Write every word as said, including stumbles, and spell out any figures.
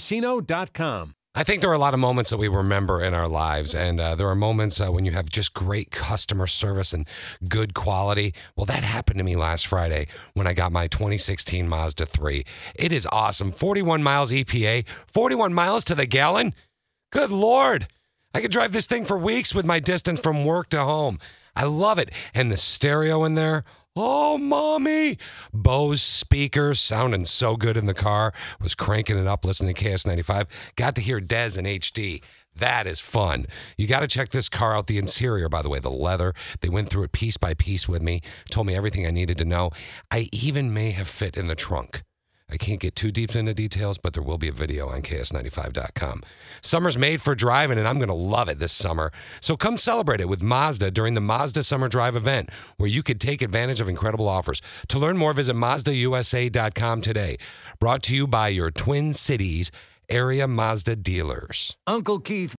casino dot com. I think there are a lot of moments that we remember in our lives, and uh, there are moments uh, when you have just great customer service and good quality. Well, that happened to me last Friday when I got my twenty sixteen Mazda three. It is awesome. forty-one miles E P A, forty-one miles to the gallon. Good Lord. I could drive this thing for weeks with my distance from work to home. I love it. And the stereo in there. Oh, mommy. Bose speakers sounding so good in the car. Was cranking it up, listening to K S ninety-five. Got to hear Dez in H D. That is fun. You got to check this car out. The interior, by the way, the leather. They went through it piece by piece with me. Told me everything I needed to know. I even may have fit in the trunk. I can't get too deep into details, but there will be a video on K S ninety-five dot com. Summer's made for driving, and I'm going to love it this summer. So come celebrate it with Mazda during the Mazda Summer Drive event, where you could take advantage of incredible offers. To learn more, visit Mazda U S A dot com today. Brought to you by your Twin Cities area Mazda dealers. Uncle Keith